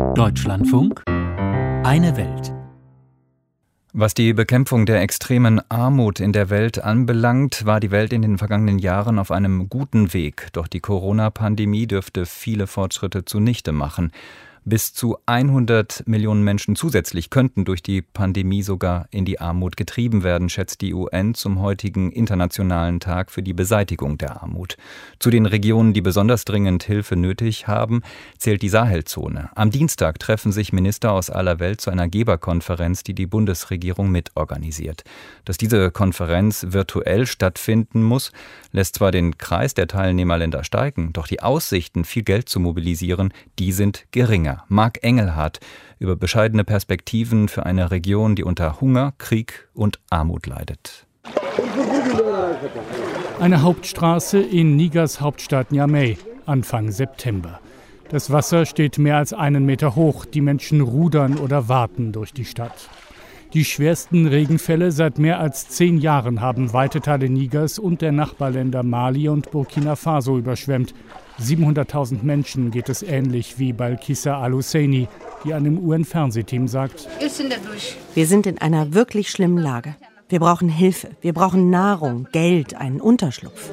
Deutschlandfunk, eine Welt. Was die Bekämpfung der extremen Armut in der Welt anbelangt, war die Welt in den vergangenen Jahren auf einem guten Weg. Doch die Corona-Pandemie dürfte viele Fortschritte zunichte machen. Bis zu 100 Millionen Menschen zusätzlich könnten durch die Pandemie sogar in die Armut getrieben werden, schätzt die UN zum heutigen Internationalen Tag für die Beseitigung der Armut. Zu den Regionen, die besonders dringend Hilfe nötig haben, zählt die Sahelzone. Am Dienstag treffen sich Minister aus aller Welt zu einer Geberkonferenz, die die Bundesregierung mitorganisiert. Dass diese Konferenz virtuell stattfinden muss, lässt zwar den Kreis der Teilnehmerländer steigen, doch die Aussichten, viel Geld zu mobilisieren, die sind geringer. Marc Engelhardt über bescheidene Perspektiven für eine Region, die unter Hunger, Krieg und Armut leidet. Eine Hauptstraße in Nigers Hauptstadt Niamey, Anfang September. Das Wasser steht mehr als 1 Meter hoch. Die Menschen rudern oder warten durch die Stadt. Die schwersten Regenfälle seit mehr als 10 Jahren haben weite Teile Nigers und der Nachbarländer Mali und Burkina Faso überschwemmt. 700.000 Menschen geht es ähnlich wie Balkissa Al-Husseini, die einem UN-Fernsehteam sagt: Wir sind in einer wirklich schlimmen Lage. Wir brauchen Hilfe, wir brauchen Nahrung, Geld, einen Unterschlupf.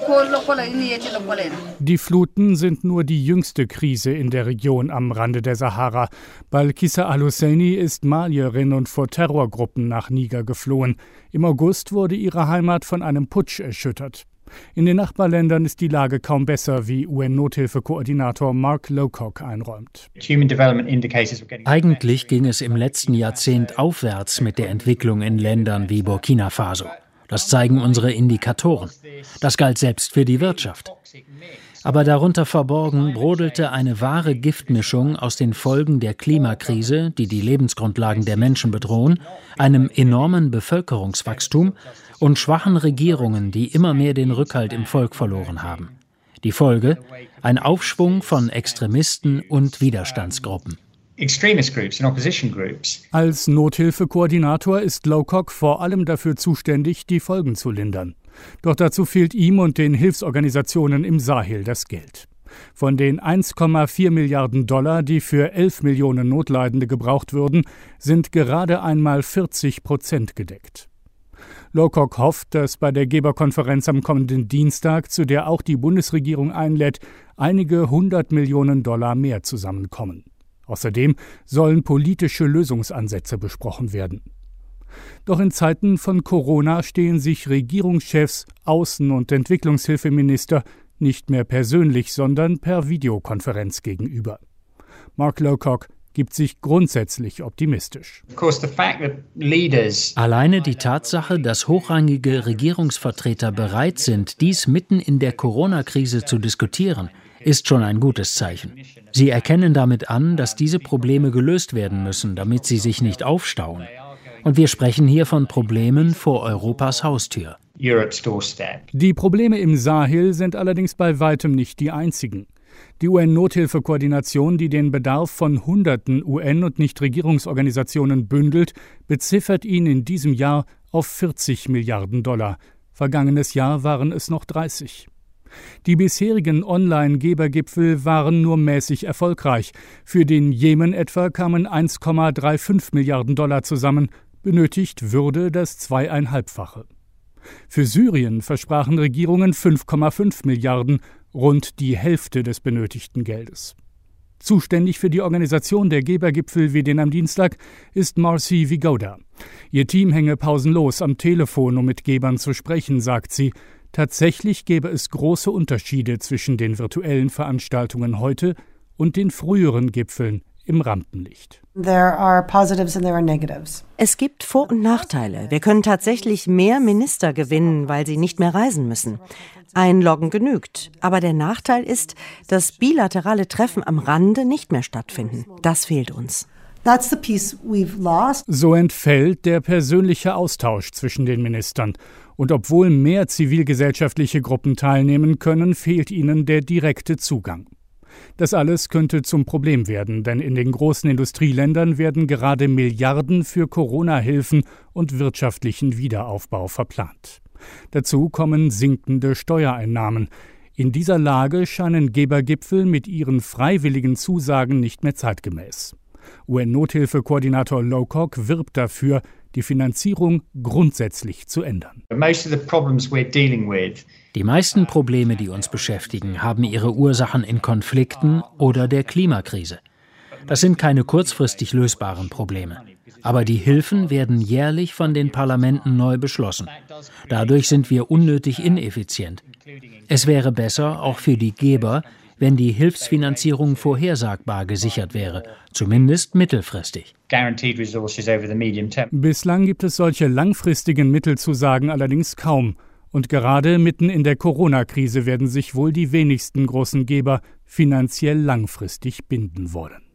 Die Fluten sind nur die jüngste Krise in der Region am Rande der Sahara. Balkissa Al-Husseini ist Malierin und vor Terrorgruppen nach Niger geflohen. Im August wurde ihre Heimat von einem Putsch erschüttert. In den Nachbarländern ist die Lage kaum besser, wie UN-Nothilfekoordinator Mark Lowcock einräumt. Eigentlich ging es im letzten Jahrzehnt aufwärts mit der Entwicklung in Ländern wie Burkina Faso. Das zeigen unsere Indikatoren. Das galt selbst für die Wirtschaft. Aber darunter verborgen brodelte eine wahre Giftmischung aus den Folgen der Klimakrise, die die Lebensgrundlagen der Menschen bedrohen, einem enormen Bevölkerungswachstum und schwachen Regierungen, die immer mehr den Rückhalt im Volk verloren haben. Die Folge: ein Aufschwung von Extremisten und Widerstandsgruppen. Als Nothilfekoordinator ist Lowcock vor allem dafür zuständig, die Folgen zu lindern. Doch dazu fehlt ihm und den Hilfsorganisationen im Sahel das Geld. Von den 1,4 Milliarden $, die für 11 Millionen Notleidende gebraucht würden, sind gerade einmal 40% gedeckt. Lowcock hofft, dass bei der Geberkonferenz am kommenden Dienstag, zu der auch die Bundesregierung einlädt, einige 100 Millionen $ mehr zusammenkommen. Außerdem sollen politische Lösungsansätze besprochen werden. Doch in Zeiten von Corona stehen sich Regierungschefs, Außen- und Entwicklungshilfeminister nicht mehr persönlich, sondern per Videokonferenz gegenüber. Mark Lowcock gibt sich grundsätzlich optimistisch. Alleine die Tatsache, dass hochrangige Regierungsvertreter bereit sind, dies mitten in der Corona-Krise zu diskutieren, ist schon ein gutes Zeichen. Sie erkennen damit an, dass diese Probleme gelöst werden müssen, damit sie sich nicht aufstauen. Und wir sprechen hier von Problemen vor Europas Haustür. Die Probleme im Sahel sind allerdings bei weitem nicht die einzigen. Die UN-Nothilfekoordination, die den Bedarf von Hunderten UN- und Nichtregierungsorganisationen bündelt, beziffert ihn in diesem Jahr auf 40 Milliarden $. Vergangenes Jahr waren es noch 30. Die bisherigen Online-Gebergipfel waren nur mäßig erfolgreich. Für den Jemen etwa kamen 1,35 Milliarden $ zusammen. Benötigt würde das 2,5-fache. Für Syrien versprachen Regierungen 5,5 Milliarden, rund die Hälfte des benötigten Geldes. Zuständig für die Organisation der Gebergipfel wie den am Dienstag ist Marcy Vigoda. Ihr Team hänge pausenlos am Telefon, um mit Gebern zu sprechen, sagt sie. Tatsächlich gäbe es große Unterschiede zwischen den virtuellen Veranstaltungen heute und den früheren Gipfeln im Rampenlicht. Es gibt Vor- und Nachteile. Wir können tatsächlich mehr Minister gewinnen, weil sie nicht mehr reisen müssen. Einloggen genügt. Aber der Nachteil ist, dass bilaterale Treffen am Rande nicht mehr stattfinden. Das fehlt uns. So entfällt der persönliche Austausch zwischen den Ministern. Und obwohl mehr zivilgesellschaftliche Gruppen teilnehmen können, fehlt ihnen der direkte Zugang. Das alles könnte zum Problem werden, denn in den großen Industrieländern werden gerade Milliarden für Corona-Hilfen und wirtschaftlichen Wiederaufbau verplant. Dazu kommen sinkende Steuereinnahmen. In dieser Lage scheinen Gebergipfel mit ihren freiwilligen Zusagen nicht mehr zeitgemäß. UN-Nothilfekoordinator Lowcock wirbt dafür, die Finanzierung grundsätzlich zu ändern. Die meisten Probleme, die uns beschäftigen, haben ihre Ursachen in Konflikten oder der Klimakrise. Das sind keine kurzfristig lösbaren Probleme. Aber die Hilfen werden jährlich von den Parlamenten neu beschlossen. Dadurch sind wir unnötig ineffizient. Es wäre besser, auch für die Geber, wenn die Hilfsfinanzierung vorhersagbar gesichert wäre, zumindest mittelfristig. Bislang gibt es solche langfristigen Mittelzusagen allerdings kaum. Und gerade mitten in der Corona-Krise werden sich wohl die wenigsten großen Geber finanziell langfristig binden wollen.